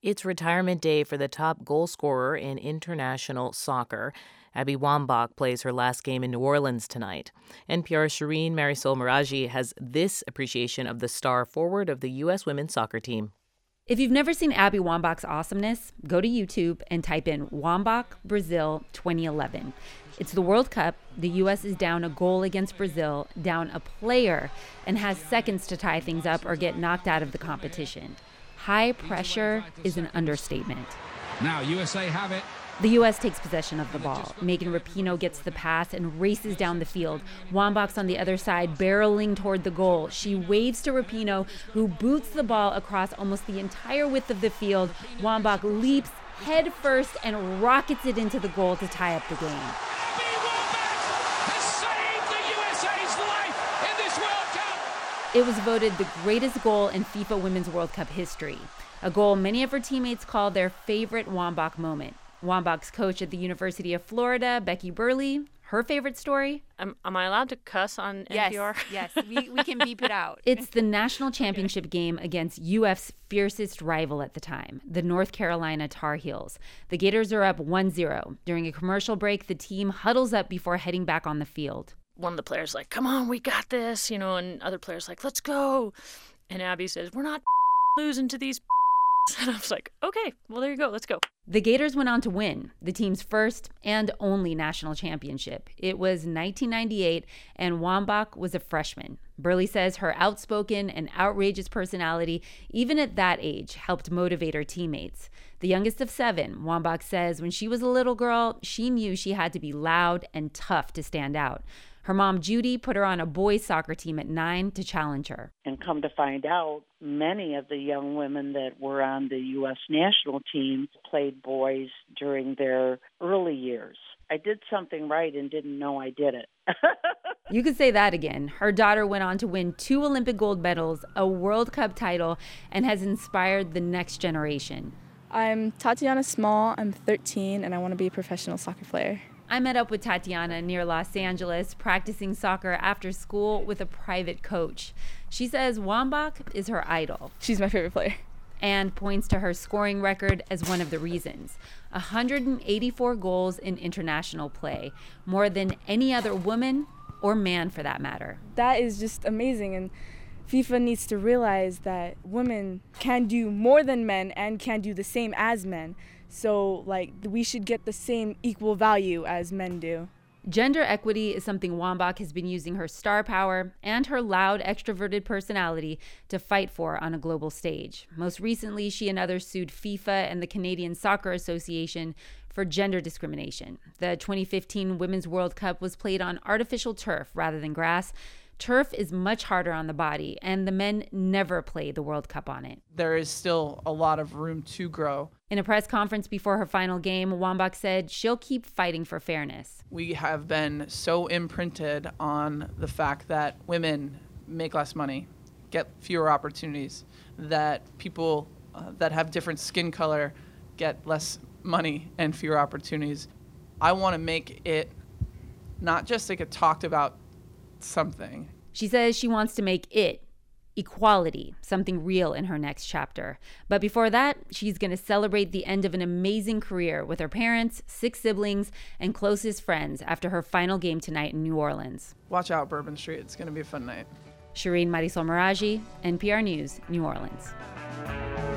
It's retirement day for the top goal scorer in international soccer. Abby Wambach plays her last game in New Orleans tonight. NPR's Shireen Marisol Meraji has this appreciation of the star forward of the U.S. women's soccer team. If you've never seen Abby Wambach's awesomeness, go to YouTube and type in Wambach Brazil 2011. It's the World Cup. The U.S. is down a goal against Brazil, down a player, and has seconds to tie things up or get knocked out of the competition. High pressure is an understatement. Now USA have it. The U.S. takes possession of the ball. Megan Rapinoe gets the pass and races down the field. Wambach's on the other side, barreling toward the goal. She waves to Rapinoe, who boots the ball across almost the entire width of the field. Wambach leaps head first and rockets it into the goal to tie up the game. Abby Wambach has saved the USA's life in this World Cup. It was voted the greatest goal in FIFA Women's World Cup history, a goal many of her teammates call their favorite Wambach moment. Wambach's coach at the University of Florida, Becky Burleigh, her favorite story? Am I allowed to cuss on NPR? Yes, we can beep it out. It's the national championship game against UF's fiercest rival at the time, the North Carolina Tar Heels. The Gators are up 1-0. During a commercial break, the team huddles up before heading back on the field. One of the players like, come on, we got this, and other players like, let's go. And Abby says, we're not losing to these. And I was like, okay, well, there you go. Let's go. The Gators went on to win the team's first and only national championship. It was 1998, and Wambach was a freshman. Burleigh says her outspoken and outrageous personality, even at that age, helped motivate her teammates. The youngest of 7, Wambach says when she was a little girl, she knew she had to be loud and tough to stand out. Her mom, Judy, put her on a boys' soccer team at 9 to challenge her. And come to find out, many of the young women that were on the U.S. national team played boys during their early years. I did something right and didn't know I did it. You could say that again. Her daughter went on to win 2 Olympic gold medals, a World Cup title, and has inspired the next generation. I'm Tatiana Small. I'm 13, and I want to be a professional soccer player. I met up with Tatiana near Los Angeles, practicing soccer after school with a private coach. She says Wambach is her idol. She's my favorite player. And points to her scoring record as one of the reasons. 184 goals in international play, more than any other woman or man for that matter. That is just amazing, and FIFA needs to realize that women can do more than men and can do the same as men. So, we should get the same equal value as men do. Gender equity is something Wambach has been using her star power and her loud, extroverted personality to fight for on a global stage. Most recently, she and others sued FIFA and the Canadian Soccer Association for gender discrimination. The 2015 Women's World Cup was played on artificial turf rather than grass. Turf is much harder on the body, and the men never play the World Cup on it. There is still a lot of room to grow. In a press conference before her final game, Wambach said she'll keep fighting for fairness. We have been so imprinted on the fact that women make less money, get fewer opportunities, that people that have different skin color get less money and fewer opportunities. I want to make it not just like a talked about something. She says she wants to make it, equality, something real in her next chapter. But before that, she's going to celebrate the end of an amazing career with her parents, 6 siblings, and closest friends after her final game tonight in New Orleans. Watch out, Bourbon Street. It's going to be a fun night. Shireen Marisol Meraji, NPR News, New Orleans.